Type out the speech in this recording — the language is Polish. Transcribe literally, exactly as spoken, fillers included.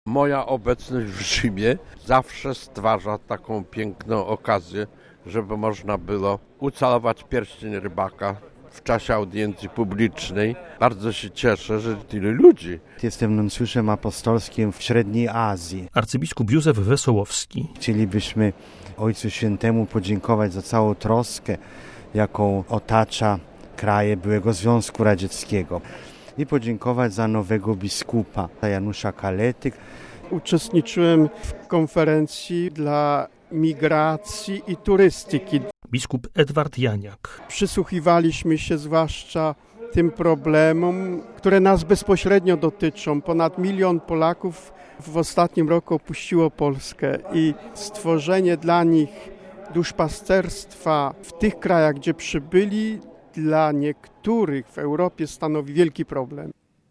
Moja obecność w Rzymie zawsze stwarza taką piękną okazję, żeby można było ucałować pierścień rybaka w czasie audiencji publicznej. Bardzo się cieszę, że tyle ludzi. Jestem nuncjuszem apostolskim w Średniej Azji. Arcybiskup Józef Wesołowski. Chcielibyśmy Ojcu Świętemu podziękować za całą troskę, jaką otacza kraje byłego Związku Radzieckiego. I podziękować za nowego biskupa Janusza Kalety. Uczestniczyłem w konferencji dla migracji i turystyki. Biskup Edward Janiak. Przysłuchiwaliśmy się zwłaszcza tym problemom, które nas bezpośrednio dotyczą. Ponad milion Polaków w ostatnim roku opuściło Polskę i stworzenie dla nich duszpasterstwa w tych krajach, gdzie przybyli, dla niektórych w Europie stanowi wielki problem.